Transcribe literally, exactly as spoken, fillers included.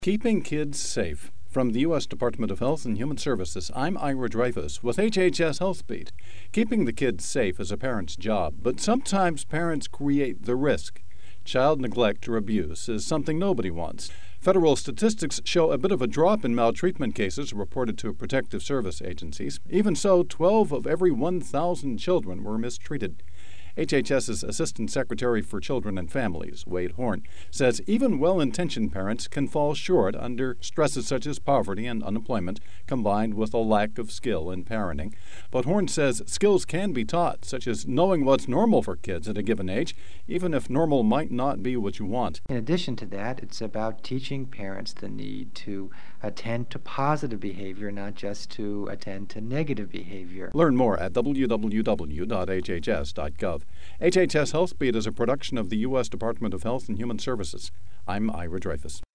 Keeping Kids Safe. From the U S Department of Health and Human Services, I'm Ira Dreyfus with H H S Health Beat. Keeping the kids safe is a parent's job, but sometimes parents create the risk. Child neglect or abuse is something nobody wants. Federal statistics show a bit of a drop in maltreatment cases reported to protective service agencies. Even so, twelve of every one thousand children were mistreated. HHS's Assistant Secretary for Children and Families, Wade Horn, says even well-intentioned parents can fall short under stresses such as poverty and unemployment, combined with a lack of skill in parenting. But Horn says skills can be taught, such as knowing what's normal for kids at a given age, even if normal might not be what you want. In addition to that, it's about teaching parents the need to attend to positive behavior, not just to attend to negative behavior. Learn more at w w w dot h h s dot gov. H H S Health Beat is a production of the U S Department of Health and Human Services. I'm Ira Dreyfus.